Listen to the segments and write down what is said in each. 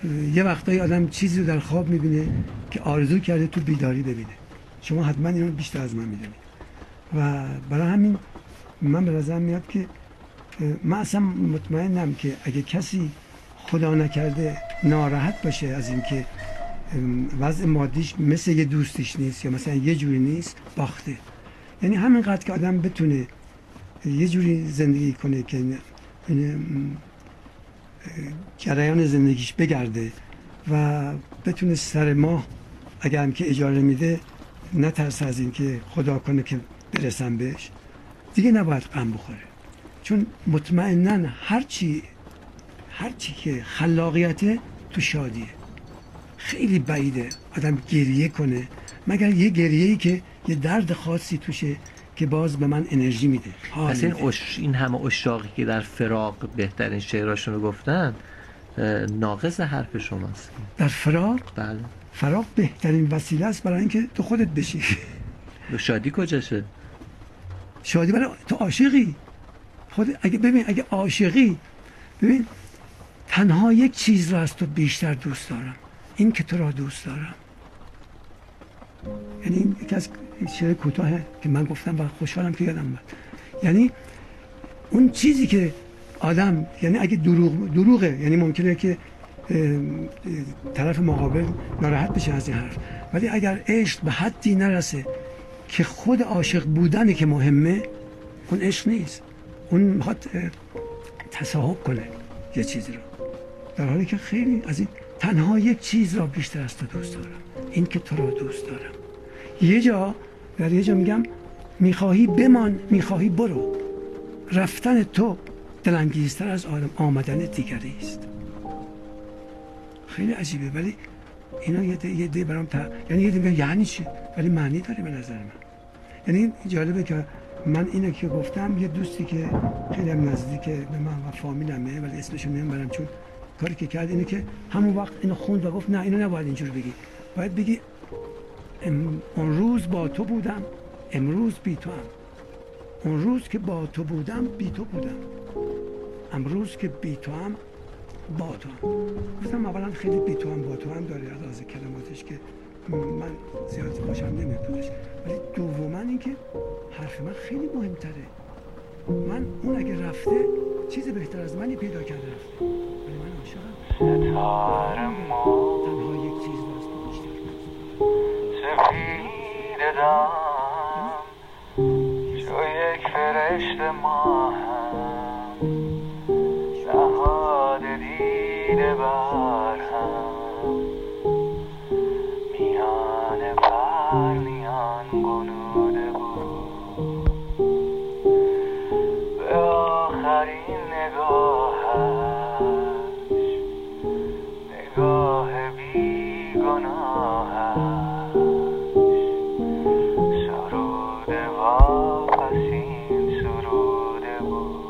یه وقتایی آدم چیزی رو در خواب میبینه که آرزو کرده تو بیداری ببینه. شما حتما اینو بیشتر از من میدونید و برای همین من به نظرم میاد که من اصلا مطمئنم که اگه کسی خدا نکرده ناراحت باشه از اینکه وضع مادیش مثل یه دوستش نیست یا مثلا یه جوری نیست، باخته. یعنی همینقدر که آدم بتونه یه جوری زندگی کنه که جریان زندگیش بگرده و بتونه سر ماه اگر هم که اجاره میده نترسه از این که خدا کنه که برسم بهش، دیگه نباید غم بخوره. چون مطمئناً هرچی که خلاقیته تو شادیه. خیلی بعیده آدم گریه کنه مگر یه گریه‌ای که یه درد خاصی توشه که باز به من انرژی میده. پس این همه اشاقی که در فراق بهترین شعراشون رو گفتن ناقص حرف شماست. در فراق؟ بله. فراق بهترین وسیله است برای اینکه تو خودت بشی. شادی کجاشه؟ شادی برای تو عاشقی. اگه عاشقی، ببین تنها یک چیز را از تو بیشتر دوست دارم، این که تو را دوست دارم. یعنی این یکی از شعر کوتاهه که من گفتم و خوشحالم که یادم اومد. یعنی اون چیزی که آدم، یعنی اگه دروغه، یعنی ممکنه که طرف مقابل ناراحت بشه از این حرف، ولی اگر عشق به حدی نرسه که خود عاشق بودنه که مهمه، اون عشق نیست. اون میخواد تصاحب کنه یه چیزی رو، در حالی که خیلی از این تنها یک چیز را بیشتر از تو دوست دارم، این که تو را دوست دارم. در یه جا میگم میخواهی بمان، میخواهی برو، رفتن تو دلانگیزتر از آمدن دیگری است. خیلی عجیبه، ولی اینا یه ده برام یعنی یه ده یعنی چی؟ ولی معنی داره به نظر من. یعنی جالبه که من اینو که گفتم، یه دوستی که خیلی هم نزدیکه به من و فامیلمه ولی اسمشو نمیبرم، چون کاری که کرد اینه که همون وقت اینو خوند و گفت نه اینو نباید اینجور بگی، باید بگی اون روز با تو بودم، امروز بی تو هم. اون روز که با تو بودم بی تو بودم، امروز که بی تو هم با تو هم. گفتم اولا خیلی بی تو هم با تو هم داره از کلماتش که من زیاد خوشم نمیاد، ولی دوما این که حرف من خیلی مهمتره. من اون اگه رفته چیز بهتر از منی پیدا کرده رفته، ولی من عاشقم. ستاره ما تنها یک چیز راست بیشتر سفید دم چو یک فرشته ماهم نهاده دیده بر هم میان پرنیان گنوده بود به آخرین نگاهش نگاه بی گناهش سروده واپسین سروده بود.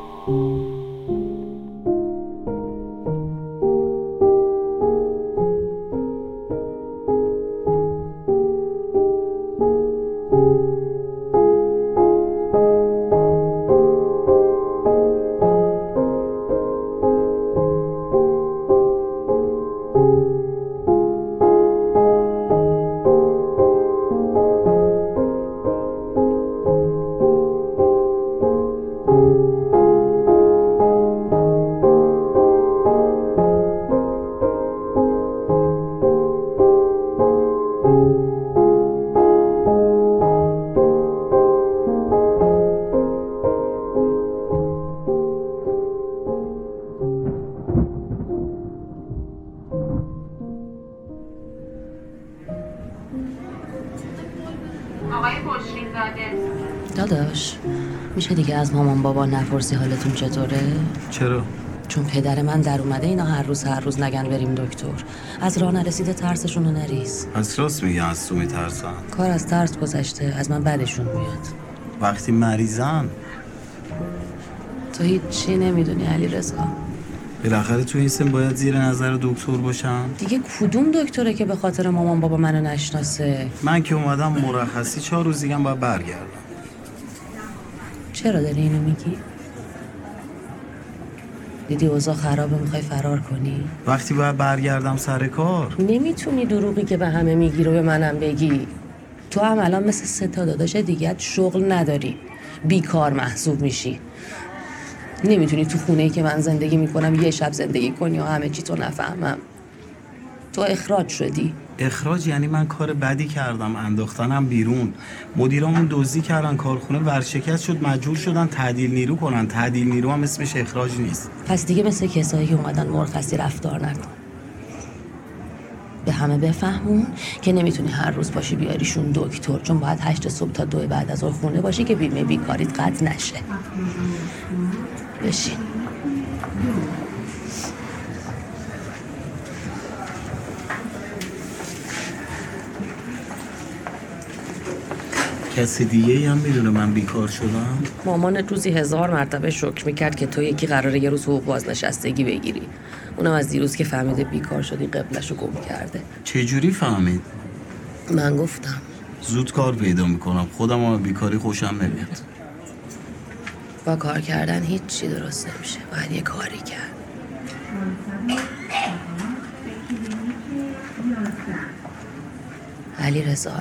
داداش میشه دیگه از مامان بابا نپرسی حالتون چطوره؟ چرا؟ چون پدر من در اومده اینا هر روز نگن بریم دکتر، از راه نرسیده ترسشون رو نریز. از راست میگن از تو میترسن؟ کار از ترس گذشته، از من بدشون میاد. وقتی مریضن تو هیچی نمیدونی علی رضا. بالاخره تو این سن باید زیر نظر دکتر باشم. دیگه کدوم دکتره که به خاطر مامان بابا منو نشناسه؟ من که اومدم مرخصی 4 روز دیگه باید برگردم. چرا داری اینو میگی؟ دیدی اوضاع خرابه میخوای فرار کنی؟ وقتی باید برگردم سر کار. نمیتونی دروغی که به همه میگی رو به منم بگی. تو هم الان مثل 3 تا داداش دیگه شغل نداری، بیکار محسوب میشی. نمیتونی تو خونه‌ای که من زندگی میکنم یه شب زندگی کنی و همه چی تو نفهمم. تو اخراج شدی. اخراج یعنی من کار بدی کردم، انداختنم بیرون. مدیرامون دزدی کردن، کارخونه ورشکست شد، مجبور شدن تعدیل نیرو کنن. تعدیل نیرو هم اسمش اخراج نیست. پس دیگه مثل کسایی که اومدن مرخصی رفتار نکن. به همه بفهمون که نمیتونی هر روز باشی بیاریشون دکتر، چون باید 8 صبح تا 2 بعد از اون خونه باشی که بیمه بیکاریت قطع نشه. بشین. کسی دیگه هم میدونه من بیکار شدم؟ مامانت روزی 1000 مرتبه شکر میکرد که تو یکی قراره یه روز حقوق بازنشستگی بگیری. اونم از دیروز که فهمیده بیکار شدی قبلشو گم کرده. چجوری فهمید؟ من گفتم. زود کار پیدا میکنم، خودم هم بیکاری خوشم نمیاد. با کار کردن هیچ چی درست نمیشه، باید یه کاری کرد. علی رضا،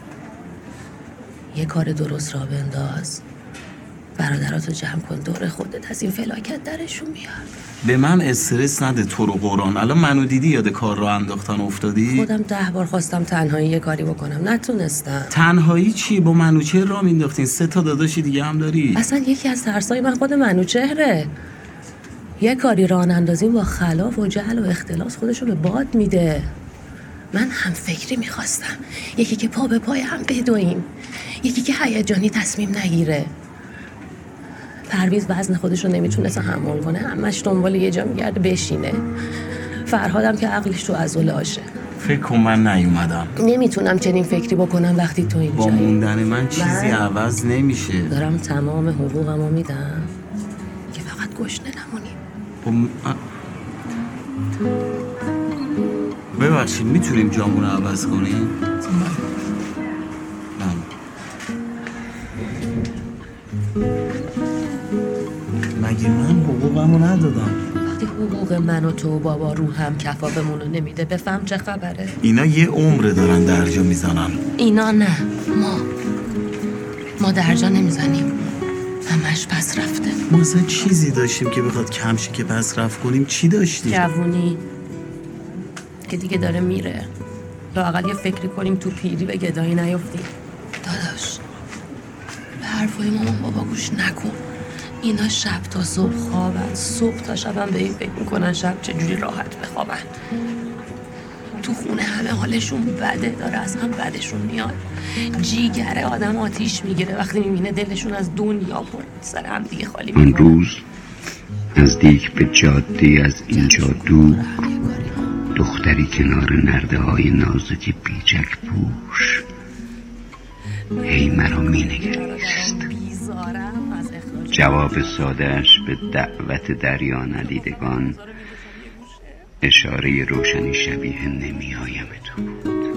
یه کار درست را بنداز، برادراتو جمع کن دور خودت، از این فلاکت درشون بیار. به من استرس نده تو رو قرآن. الان منو دیدی یاد کار را انداختن افتادی؟ خودم 10 بار خواستم تنهایی یه کاری بکنم، نتونستم. تنهایی چی؟ با منوچهر را مینداختین، 3 تا داداشی دیگه هم داری. اصلا یکی از ترسای من خود منوچهره. یه کاری راه اندازیم با خلاف و جهل و اختلاس خودشو به باد میده. من هم فکری میخواستم، یکی که پا به پای هم بدویم، یکی که هیجانی تصمیم نگیره. پرویز وزن خودش رو نمیتونه تحمل کنه، همش دنبال یه جا میگرده بشینه. فرهادم که عقلش تو عضله آشه. فکر کن من نیومدم. نمیتونم چنین فکری بکنم وقتی تو اینجایی. با موندن من چیزی عوض نمیشه. دارم تمام حقوقمو میدم که فقط گشنه نمونیم. ببخشید میتونیم جامون رو عوض کنیم؟ مگه من حقوقمو ندادم؟ وقتی حقوق من و تو و بابا رو هم کفافمونو نمیده بفهم چه خبره؟ اینا یه عمره دارن درجا میزنن. اینا نه، ما درجا نمیزنیم، همش پس رفته. ما اصلا چیزی داشتیم که بخواد کم شه که پس رفت کنیم؟ چی داشتیم؟ جوونی که دیگه داره میره، لااقل یه فکری کنیم تو پیری به گدایی نیفتیم. داداش به حرفای مامان بابا گوش نکن، اینا شب تا صبح خوابن، صبح تا شبم به این فکر میکنن شب چجوری راحت بخوابن. تو خونه همه حالشون بده، داره از هم بدشون میاد. جیگره آدم آتیش میگیره وقتی میبینه دلشون از دنیا پر سر هم دیگه خالی میکنه. اون روز نزدیک به جاده از اینجا دور دختری کنار نرده های نازک پیچک پوش هی مرا می نگریست. جواب سادهش به دعوت دریا ندیدگان اشاره روشنی شبیه نمی آیم تو بود.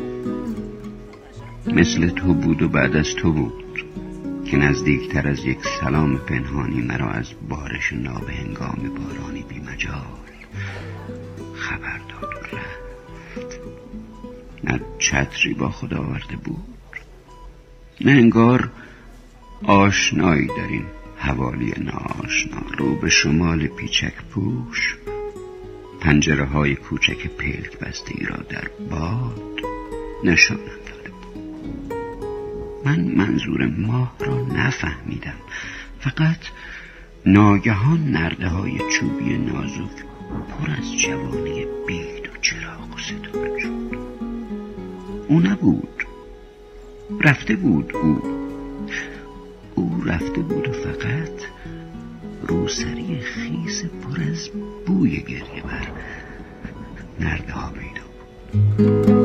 مثل تو بود و بعد از تو بود که نزدیکتر از یک سلام پنهانی مرا از بارش نابهنگام بارانی بی مجال خبر داد و رفت. نه چتری با خود آورده بود، نه انگار آشنایی در این حوالی ناآشنا. رو به شمال پیچک پوش پنجره های کوچک پلک بسته‌ای را در باد نشانم داده بود. من منظور ماه را نفهمیدم، فقط ناگهان نرده های چوبی نازک پر از جوانی بید و چراغ و ستاره شد. او نبود، رفته بود. او رفته بود و فقط روسری خیس پر از بوی گریه بر نرده ها پیدا بود.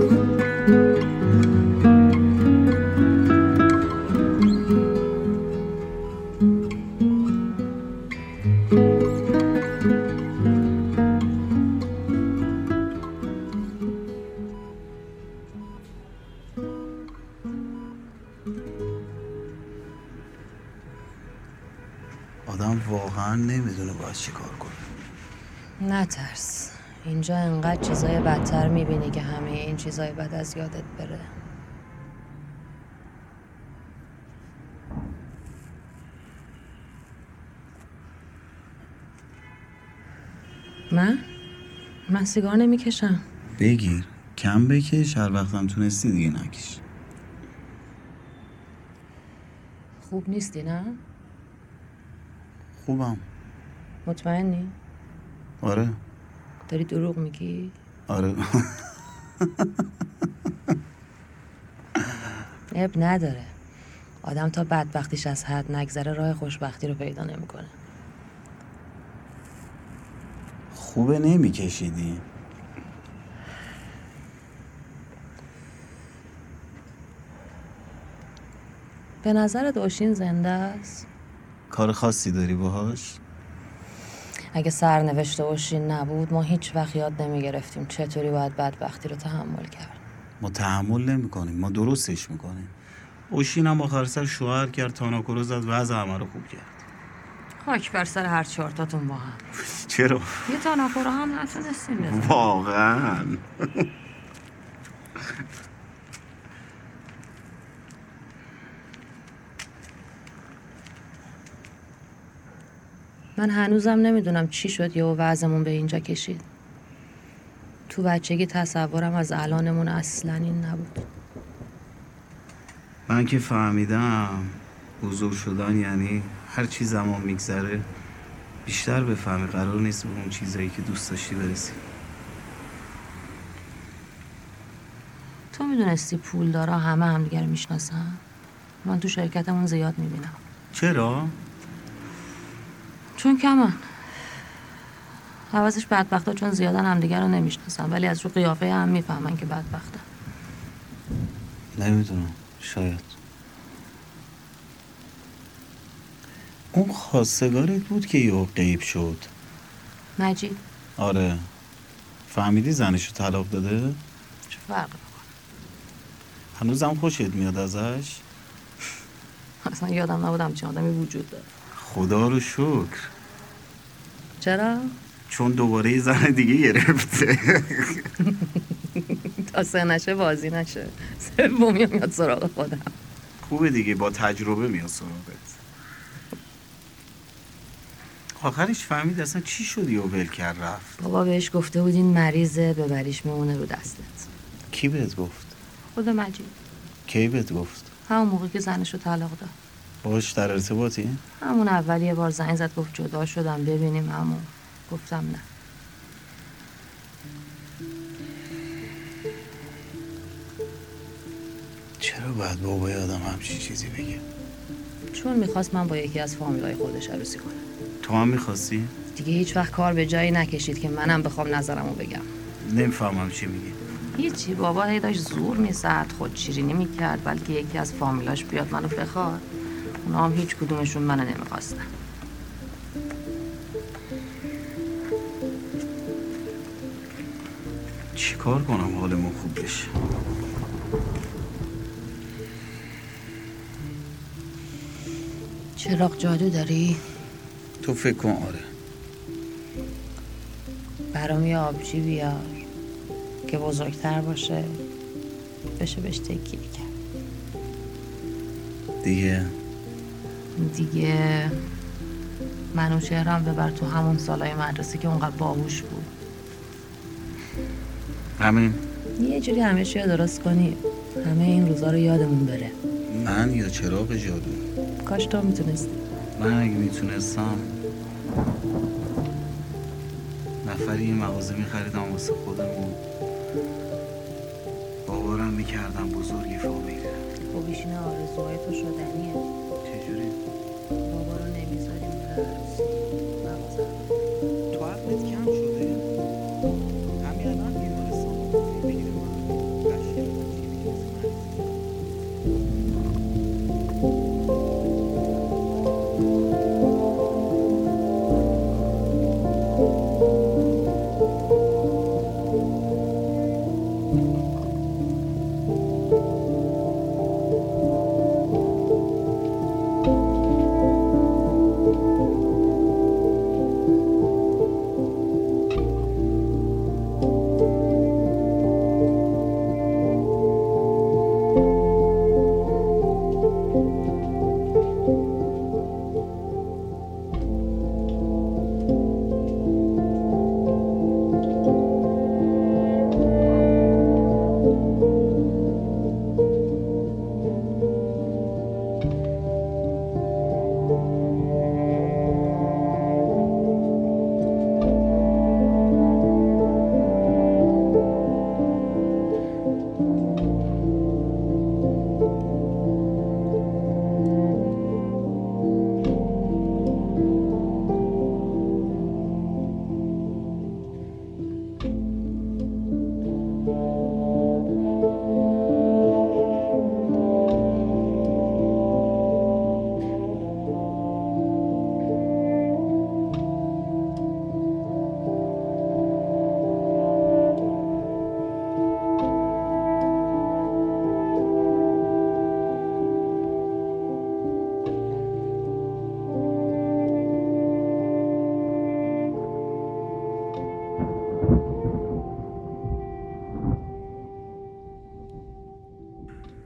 آدم واقعا نمیدونه باید چی کار کنه. نترس، اینجا انقدر چیزای بدتر میبینی که همه این چیزای بد از یادت بره. من سیگار نمیکشم. بگیر، کم بکش، هر وقتم تونستی دیگه نکش. خوب نیستی نه؟ خوبم. مطمئنی؟ آره. داری دروغ میگی؟ آره. عیب نداره. آدم تا بدبختیش از حد نگذره راه خوشبختی رو پیدا نمیکنه. خوبه نمیکشیدی. به نظرت اوشین زنده است؟ کار خاصی داری باهاش؟ اگه سرنوشت اوشین نبود ما هیچ وقت یاد نمیگرفتیم چطوری باید بدبختی رو تحمل کرد. ما تحمل نمی کنیم، ما درستش میکنیم. اوشین هم آخر سر شوهر کرد، تاناکو رو زد، وضع همه رو خوب کرد. خاک بر سر هر چهارتاتون با هم. چرا؟ یه تاناکو رو هم نتونستیم بزنیم. واقعا. من هنوزم نمیدونم چی شد یهو وضعمون به اینجا کشید. تو بچگی تصورم از الانمون اصلا این نبود. من که فهمیدم بزرگ شدن یعنی هر چی زمان میگذره بیشتر بفهمی قرار نیست به اون چیزایی که دوست داشتی برسی. تو میدونستی پولدارا همه همدیگه رو میشناسن؟ من تو شرکتمون زیاد میبینم. چرا؟ چون کمن. حواسش بدبختا چون زیادن همدیگه رو نمیشناسن ولی از رو قیافه هم میفهمن که بدبختن. نمیدونم، شاید. اون خواستگارت بود که یهو غیب شد. مجید. آره. فهمیدی زنشو طلاق داده؟ چه فرق میکنه؟ هنوزم خوشت میاد ازش؟ اصلا یادم نبودم چه آدمی وجود داره. خدا رو شکر. چرا؟ چون دوباره یه زن دیگه گرفته. تا سه نشه بازی نشه. سومی میاد سراغ خودم. خوبه دیگه، با تجربه میاد سراغت. آخرش فهمید اصلا چی شدی و ول کرد رفت. بابا بهش گفته بود این مریضه ببریش میمونه رو دستت. کی بهت گفت؟ خود مجید. کی بهت گفت؟ همون موقع که زنشو طلاق داد. باهاش در ارتباطی؟ همون اول یه بار زنگ زد گفت جدا شدم ببینیم همون. گفتم نه. چرا باید بابای آدم همچین چیزی بگه؟ چون میخواست من با یکی از فامیلای خودش عروسی کنم. تو هم میخواستی؟ دیگه هیچ وقت کار به جایی نکشید که منم بخوام نظرمو بگم. نمیفهمم چی میگی. هیچی، بابا هی داشت زور میزد، خود شیرینی میکرد بلکه یکی از فامیلاش بیاد منو بخواد. اونا هم هیچ کدومشون منو نمیخواستن. چی کار کنم حالمون خوب بشه؟ چراغ جادو داری؟ تو فکر کن. آره. برام یه آبجی بیار که بزرگتر باشه بشه بهش تکیه کرد. دیگه منوچهرم ببر تو همون سالای مدرسه که اونقدر باهوش بود. همین. یه جوری همه چی رو درست کنی همه این روزا رو یادمون بره. من یا چراغ جادو؟ کاش تو میتونستی. من اگه میتونستم نفری یه مغازه میخریدم واسه خودمون، باورم میکردم بزرگی فامیله. خب بیشین آرزوهای تو شدنیه. چجوری؟ بابا رو نمیذاریم بره عروسی مغازه. تو عقلت کم شده؟ همین الان بیمارستان رو بگیره من قشنگ چی میگه.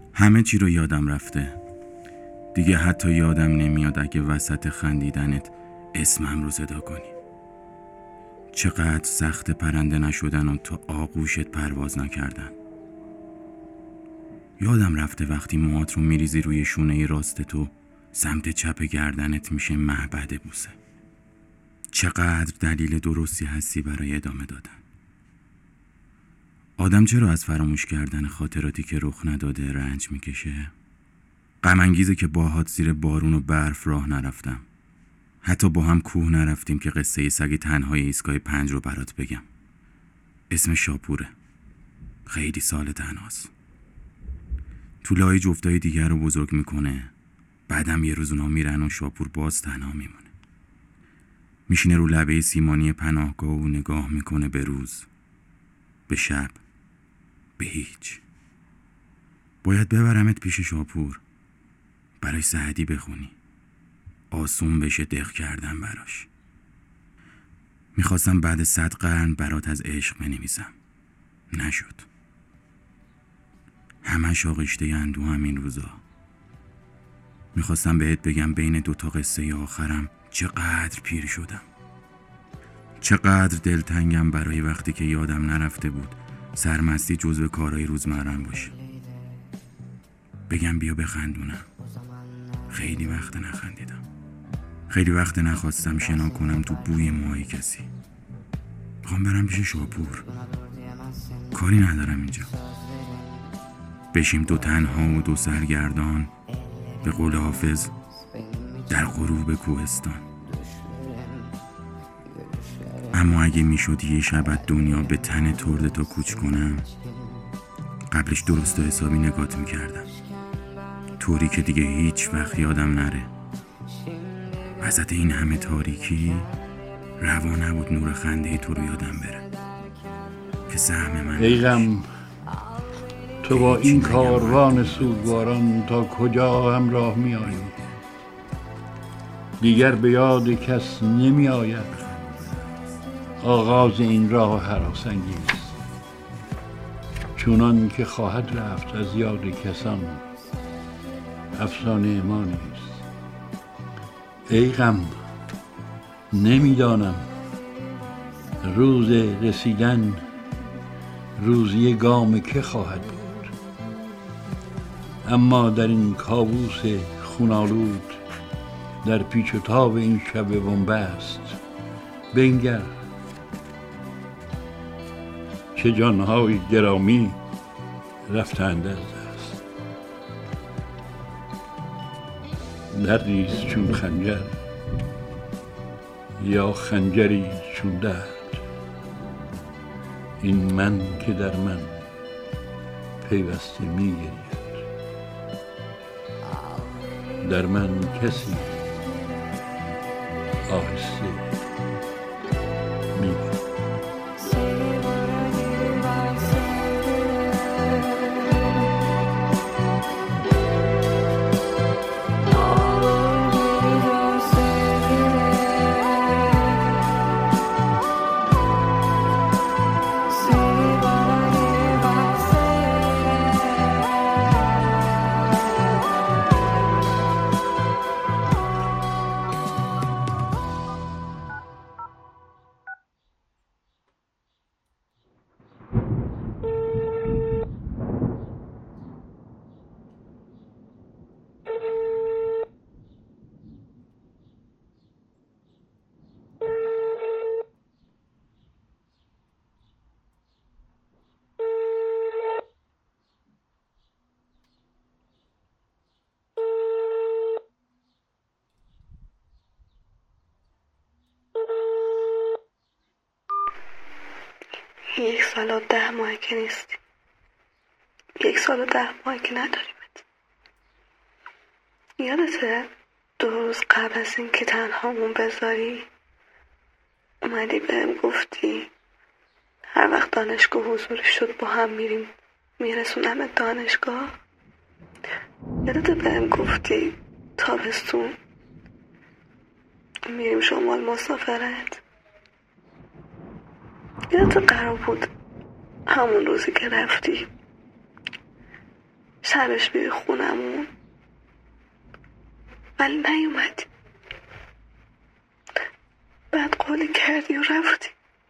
همه چی رو یادم رفته. دیگه حتی یادم نمیاد اگه وسط خندیدنت اسمم رو صدا کنی. چقدر سخت پرنده نشدن و تا آغوشت پرواز نکردن. یادم رفته وقتی موهات رو میریزی روی شونه راست تو، سمت چپ گردنت میشه معبد بوسه. چقدر دلیل درستی هستی برای ادامه دادن. آدم چرا از فراموش کردن خاطراتی که رخ نداده رنج میکشه؟ غم انگیزه که باهات زیر بارون و برف راه نرفتم. حتی با هم کوه نرفتیم که قصه سگ تنهای ایستگاه 5 رو برات بگم. اسم شاپوره. خیلی سال تنهاست. تو لای جفتای دیگر رو بزرگ میکنه. بعدم یه روز اونا میرن و شاپور باز تنها میمونه. میشینه رو لبه سیمانی پناهگاه و نگاه میکنه به روز، به شب، به هیچ. باید ببرمت پیش شاپور، برای سعدی بخونی. آسون بشه دق کردن براش. میخواستم بعد 100 قرن برات از عشق بنویسم. نشد. همش آغشته اندوه همین روزا. میخواستم بهت بگم بین 2 تا قصه آخرم چقدر پیر شدم. چقدر دلتنگم برای وقتی که یادم نرفته بود سرمستی جزو کارهای روزمرم باشه. بگم بیا بخندونم. خیلی وقت نخندیدم. خیلی وقت نخواستم شنا کنم تو بوی موهای کسی. میخوام برم پیش شاپور. کاری ندارم اینجا. بشیم 2 تنها و 2 سرگردان، به قول حافظ در غروب کوهستان. اما اگه میشد یه شب دنیا به تن ترد تا کوچ کنم، قبلش درست و حسابی نگات میکردم، طوری که دیگه هیچ وقت یادم نره. وسط این همه تاریکی روا نبود نور خنده تو رو یادم بره که سهم من. ای غم، تو با این کاروان سوگواران تا کجا همراه می آیی؟ دیگر به یاد کس نمی آید آغاز این راه هراس‌انگیز. چونان که خواهد رفت از یاد کسان افسانه ما نیست. ای غم، نمیدانم روز رسیدن روزی گام که خواهد بود، اما در این کابوس خونالود، در پیچ و تاب این شب بنبست، بنگر چه جانهای گرامی رفتند از دست. دردیست چون خنجر یا خنجری چون درد، این من که در من پیوسته می‌گرید. در من کسی آهسته می‌گرید. یک سال و 10 ماه که نیستی. 1 سال و 10 ماه که نداریمت. یادته 2 روز قبل از این که تنهامون بذاری اومدی بهم گفتی هر وقت دانشگاه حضوری شد با هم میریم میرسونمت دانشگاه؟ یادته بهم گفتی تابستون میریم شمال مسافرت؟ یادت قرار بود همون روزی که رفتی شبش بیای خونمون، ولی نیومدی. بعد قولی کردی و رفتی.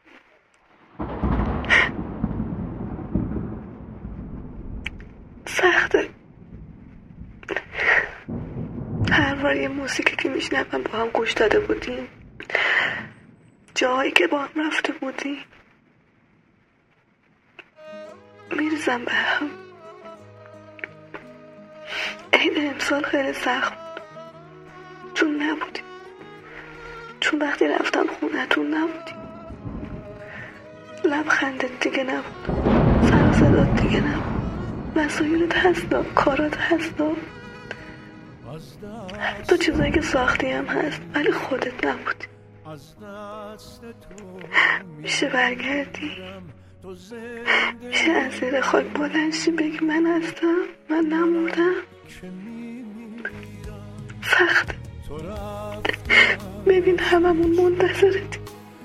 سخته. هر بار یه موسیقی که میشنوم با هم گوش داده بودیم، جایی که با هم رفته بودیم، میرزم به هم. عید امسال خیلی سخت بود، چون نبودیم، چون وقتی رفتم خونتون نبودیم. لبخندت دیگه نبود، سر و صدات دیگه نبود، وسایلت هستا، کارات هستا، تو چیزایی که ساختی هم هست، ولی خودت نبودی. میشه برگردی؟ میشه از زیر خاک بلند شی بگی من هستم، من نمردم؟ سخته. ببین هممون منتظرتیم،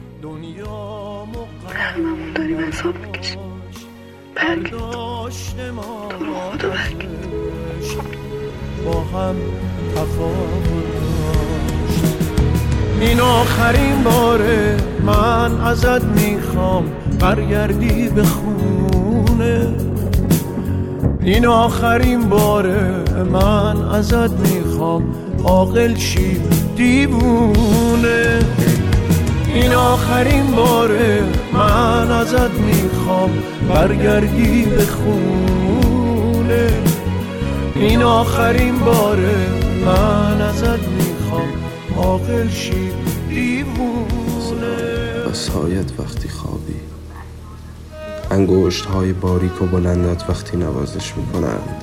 هممون داریم حساب میکشیم. برگرد، تو رو خدا برگرد. با هم تفاوت داشت. این آخرین باره من ازت میخوام برگردی به خونه. این آخرین باره من ازت میخوام عاقل شی دیوونه. این آخرین باره من ازت میخوام برگردی به خونه. این آخرین باره من ازت میخوام عاقل شی دیوونه. بسایت وقتی خوابی، انگشت های باریک و بلندت وقتی نوازش میکنند.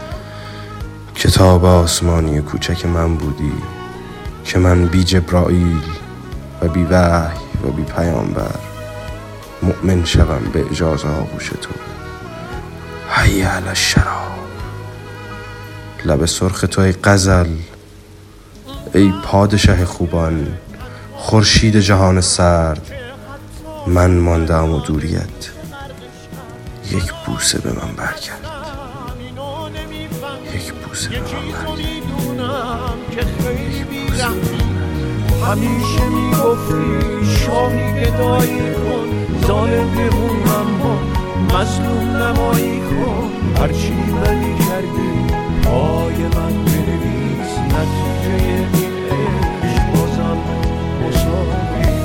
کتاب آسمانی کوچک من بودی که من بی جبرائیل و بی وحی و بی پیامبر مؤمن شوم به اجازه آغوش تو. حی علی الشراب. لب سرخ تو ای غزل، ای پادشه خوبان، خورشید جهان سرد. من ماندم و دوریت، یک بوسه به من برگرد، یک بوسه به من برگرد. همیشه میگفتی شاهی گدایی کن، ظالم بمون اما مظلوم نمایی کن. هرچی بدی کردی پای من بنویس، نتیجه این عشق بازم مساوی.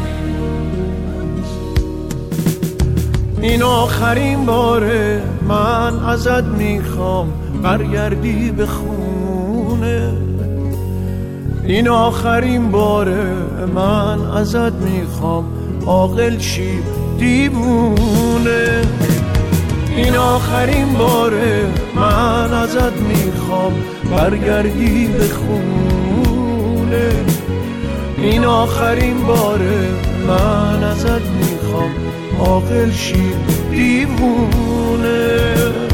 این آخرین باره من ازت میخوام برگردی به خونه. این آخرین باره من ازت میخوام عاقل شی دیوونه. این آخرین باره من ازت میخوام برگردی به خونه. این آخرین باره من ازت میخوام عاقل شی دیوونه.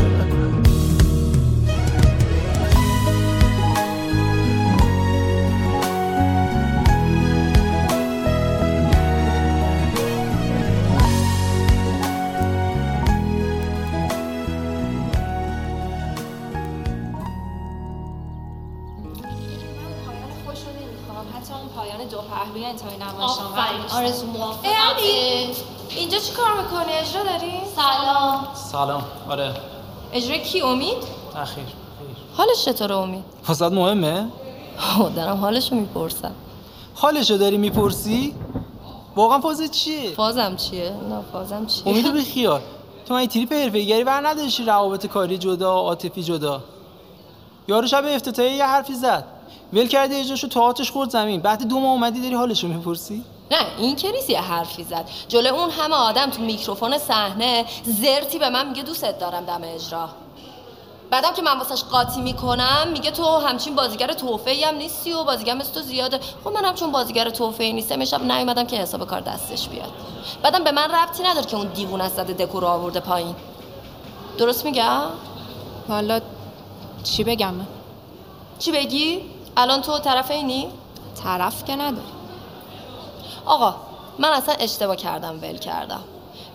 آرزو موافقت. اینجا چی کار میکنی؟ اجرا داری؟ سلام. آره. اجرا کی؟ امید؟ خیر. حالش چطوره امید؟ واسه مهمه؟ دارم حالشو میپرسم. حالشو داری میپرسی؟ واقعا فازت چیه؟ فازم چیه؟ نه فازم چیه؟ امیدو بخیال. تو این تریپ حرفه‌ایگری بر نداشتی، روابط کاری جدا، عاطفی جدا. یارو شب افتتاحیه یه حرفی زد، ول کردی اجراشو، تو آتش خورد زمین. بعد 2 ماه اومدی داری حالشو میپرسی؟ نه این که نیست یه حرفی زد جلوی اون همه آدم تو میکروفون صحنه زرتی به من میگه دوست دارم دم اجرا. بعدم که من واسش قاطی میکنم میگه تو همچین بازیگر توفیعی هم نیستی و بازیگر مثل تو زیاده. خب منم چون بازیگر توفیعی نیستم شب نیومدم که حساب کار دستش بیاد. بعدم به من ربطی نداره که اون دیوونه زده دکور رو آورده پایین. درست میگم؟ والا چی بگم من؟ چی بگی؟ الان تو طرف اینی؟ طرف که نداری. آقا من اصلا اشتباه کردم ول کردم.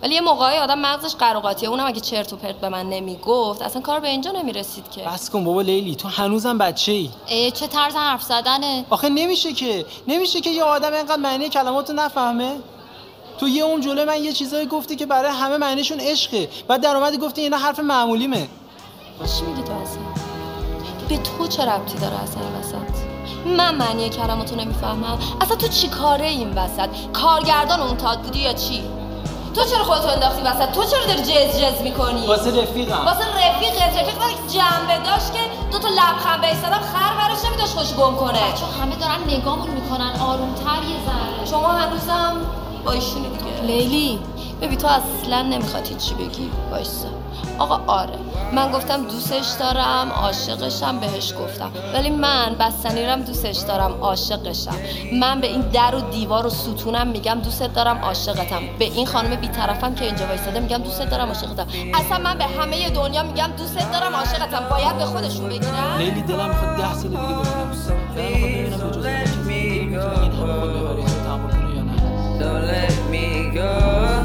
ولی یه موقعی آدم مغزش قراقاتیه، اونم اگه چرت و پرت به من نمیگفت اصلا کار به اینجا نمیرسید که. بس کن بابا لیلی، تو هنوزم بچه‌ای. چه طرز حرف زدنه؟ آخه نمیشه که یه آدم اینقدر معنی کلماتو نفهمه. تو یه اون جلوی من یه چیزایی گفتی که برای همه معنیشون عشقه، بعد در اومدی گفتی اینا حرف معمولیمه. چی میگی تو اصلا؟ به تو چه ربطی داره اصلا این وسط؟ من معنی کلماتو نمیفهمم. اصلا تو چی کاره این وسط؟ کارگردان اون تاد بودی یا چی؟ تو چرا خودتو انداختی وسط؟ تو چرا داری جز میکنی؟ واسه رفیقم. واسه رفیق جنبه داشت که دو تا لبخند بایستادم خر براش نمیداشت خوش گم کنه. چون همه دارن نگامون میکنن، آرومتر یه ذره. شما هنوزم با ایشونی دیگه. لیلی ببین تو اصلا نمیخواد هیچی بگی. وایسا آقا. آره من گفتم دوستش دارم، عاشقشم، بهش گفتم، ولی من بستنیرم دوستش دارم، عاشقشم. من به این در و دیوار و ستونم میگم دوستت دارم، عاشقتم. به این خانم بی‌طرفم که اینجا وایساده میگم دوستت دارم، عاشقتم. اصلا من به همه دنیا میگم دوستت دارم، عاشقتم. باید به خودشون بگیرم. لیلی دلم میخواد 10 سال دیگه ببینم. دلم میخواد ببینم کجا این همه خود ببری تحمل کنه یا نه. Don't let me go.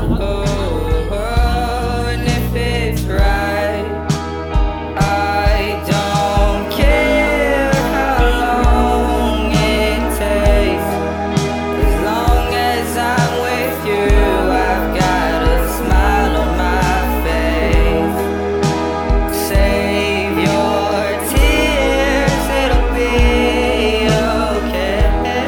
And if it's right, I don't care how long it takes. As long as I'm with you, I've got a smile on my face. Save your tears, it'll be okay.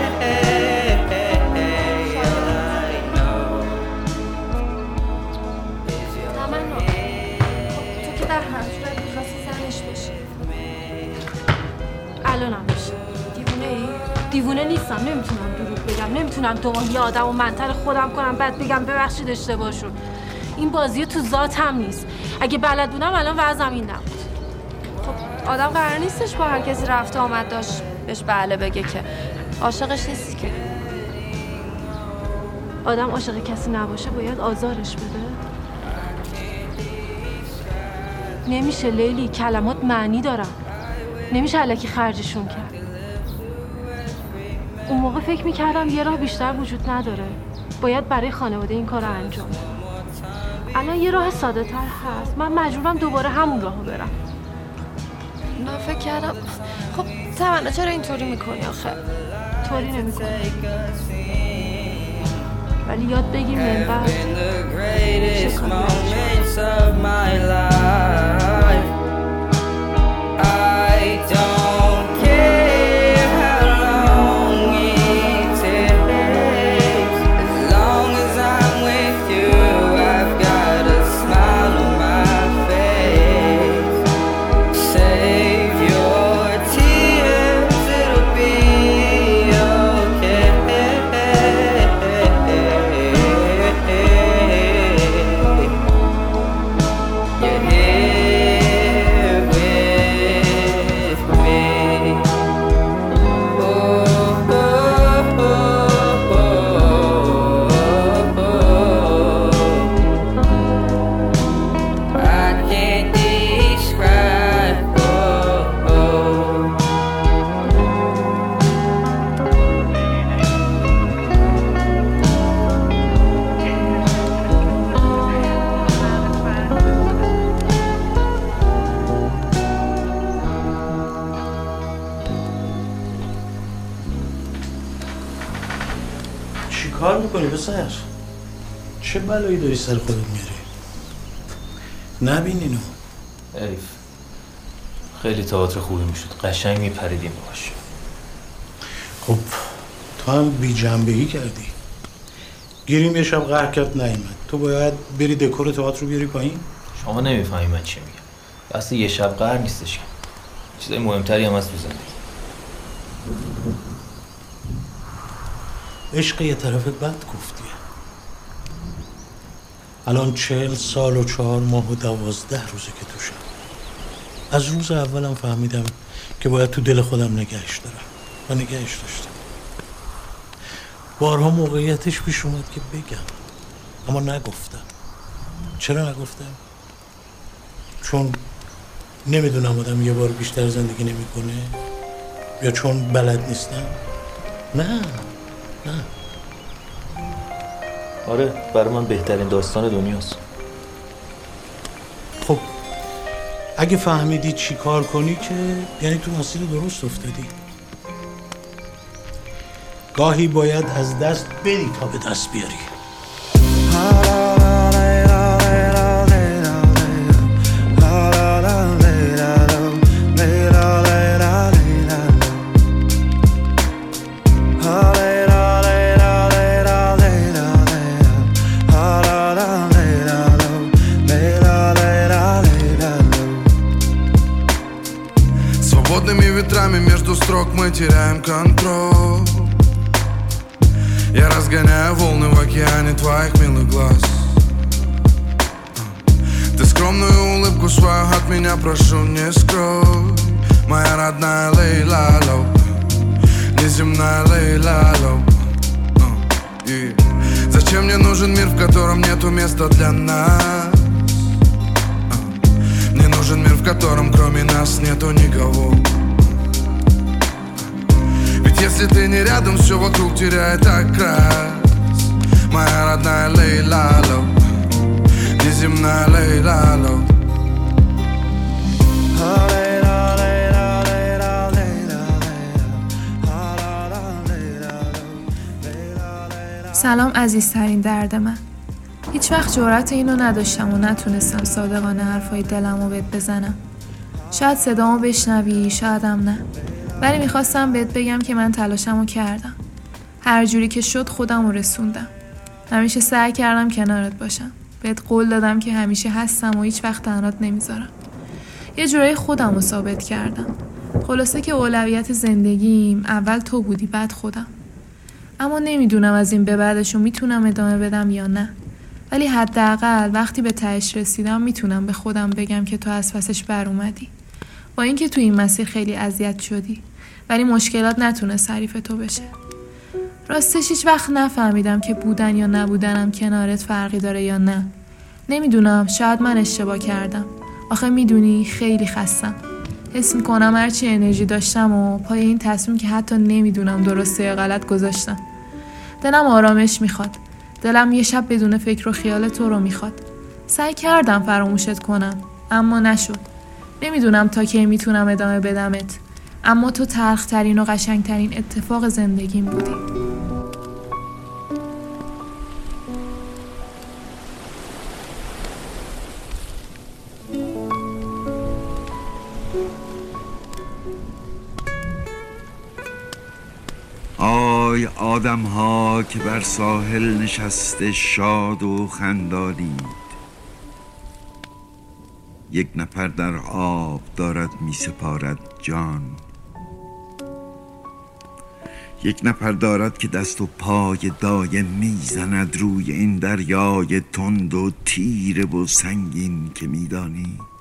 الانم میشه. دیوونه نیستم، نمیتونم دروغ بگم، نمیتونم تو یه آدم و منتر خودم کنم بعد بگم ببخشید اشتباه شد. این بازی تو ذاتم نیست. اگه بلد بودم الان وضعم این نبود. خب آدم قرار نیستش با هر کسی رفت و آمد داشت بهش بله بگه که عاشقش نیستی که. آدم عاشق کسی نباشه باید آزارش بده. نمیشه لیلی، کلمات معنی دارن، نمیشه الکی خرجشون کرد. اون موقع فکر میکردم یه راه بیشتر وجود نداره، باید برای خانواده این کار رو انجام بدم. الان یه راه ساده تر هست، من مجبورم دوباره همون راهو برم. من فکر کردم خب تمنا چرا اینطوری میکنی آخه؟ طوری نمیکنی، ولی یاد بگیر من بعد کار میکنی پسر؟ چه بلایی داری سر خودت میاری؟ نبین اینو. حیف. خیلی تئاتر خوبی میشد، قشنگ میپریدیم باش. خب تو هم بی جنبه‌ای کردی. گیریم یه شب قهر کرد نیامد، تو باید بری دکور تئاتر رو بیاری پایین. شما نمیفهمی من چی میگم. بس یه شب قهر نیستش که چیزای مهمتری هم هست تو زندگی. عشق یه طرف بد گفتیه. الان 40 سال و 4 ماه و 12 روزه که توشم. از روز اولم فهمیدم که باید تو دل خودم نگهش دارم و نگهش داشتم. بارها موقعیتش پیش اومد که بگم اما نگفتم. چرا نگفتم؟ چون نمیدونم آدم یه بار بیشتر زندگی نمیکنه یا چون بلد نیستم؟ نه آره، برای من بهترین داستان دنیاست. خب اگه فهمیدی چی کار کنی که یعنی تو مسیر درست افتادی. گاهی باید از دست بری تا به دست بیاری. Ветрами между строк мы теряем контроль. Я разгоняю волны в океане твоих милых глаз. Ты скромную улыбку свою от меня прошу не скрой. Моя родная Лейла-ло, неземная Лейла-ло. Зачем мне нужен мир, в котором нету места для нас? Мне нужен мир, в котором кроме нас нету никого. Если ты не рядом, все вокруг теряет окрас. Моя родная Лейла-ло, неземная Лейла-ло. سلام عزیزترین درد من. هیچ وقت جرأت اینو نداشتم و نتونستم صادقانه حرفای دلمو بهت بزنم. شاید صدامو بشنوی، شایدم نه. ولی میخواستم بهت بگم که من تلاشمو کردم. هر جوری که شد خودمو رسوندم. همیشه سعی کردم کنارت باشم. بهت قول دادم که همیشه هستم و هیچ وقت تنهات نمیذارم. یه جورایی خودمو ثابت کردم. خلاصه که اولویت زندگیم اول تو بودی، بعد خودم. اما نمیدونم از این به بعدشو میتونم ادامه بدم یا نه. ولی حداقل وقتی به تهش رسیدم میتونم به خودم بگم که تو از پسش بر اومدی. با اینکه تو این مسیر خیلی اذیت شدی، ولی مشکلات نتونست حریف تو بشه. راستش هیچ وقت نفهمیدم که بودن یا نبودنم کنارت فرقی داره یا نه. نمیدونم، شاید من اشتباه کردم. آخه میدونی خیلی خستم. حس میکنم هرچی انرژی داشتم و پای این تصمیم که حتی نمیدونم درسته یا غلط گذاشتم. دلم آرامش میخواد. دلم یه شب بدون فکر و خیال تو رو میخواد. سعی کردم فراموشت کنم، اما نشد. نمیدونم تا کی میتونم ادامه بدمت، اما تو تلخترین و قشنگترین اتفاق زندگیم بودی. آی آدم ها که بر ساحل نشسته شاد و خندانید. یک نفر در آب دارد می سپارد جان. یک نفر دارد که دست و پای دایم می زند روی این دریای تند و تیره و سنگین که می دانید.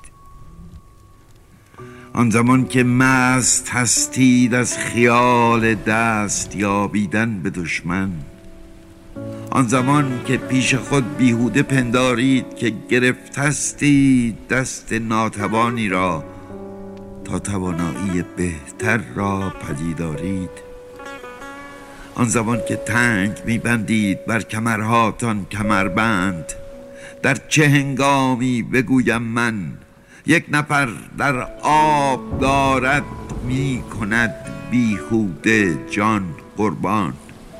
آن زمان که مست هستید از خیال دست یابیدن به دشمن. آن زمان که پیش خود بیهوده پندارید که گرفتستید دست ناتوانی را تا توانایی بهتر را پدیدارید. آن زمان که تنگ میبندید بر کمرهاتان کمربند. در چه هنگامی بگویم من یک نفر در آب دارد می کند بیهوده جان قربان.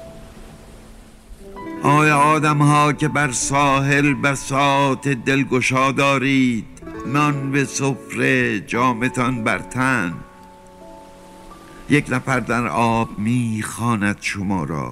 آیا آدم ها که بر ساحل بساط دلگشا دارید، نان به سفره جامتان بر تن. یک نفر در آب می خواند شما را،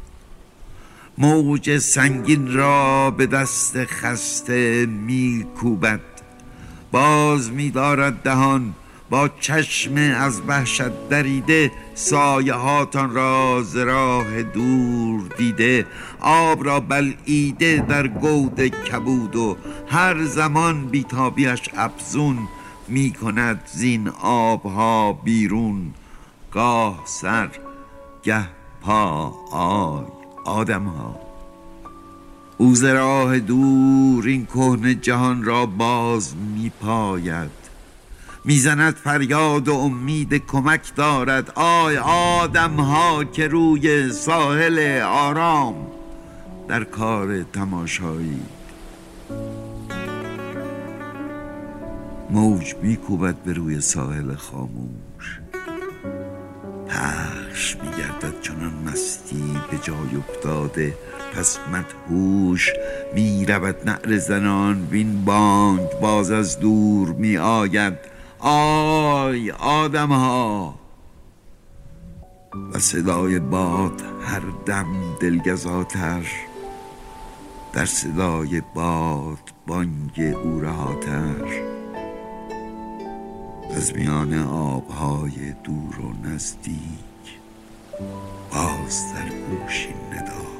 موج سنگین را به دست خسته می کوبد. باز می دارد دهان با چشم از وحشت دریده، سایه هاتان را ز راه دور دیده. آب را بلعیده در گود کبود و هر زمان بیتابیش افزون می کند زین آبها بیرون. گاه سر گه پا آی آدم ها. او ز راه دور این کهنه جهان را باز می پاید. میزند فریاد و امید کمک دارد. آی آدم ها که روی ساحل آرام در کار تماشایی. موج میکوبد به روی ساحل خاموش، پخش میگردد چنان مستی به جای افتاده، پس مدهوش میرود نعره زنان، وین بانگ باز از دور می آید آی آدم ها، و صدای باد هر دم دلگزاتر، در صدای باد بانگ او رهاتر، از میان آبهای دور و نزدیک باز در گوشی ندا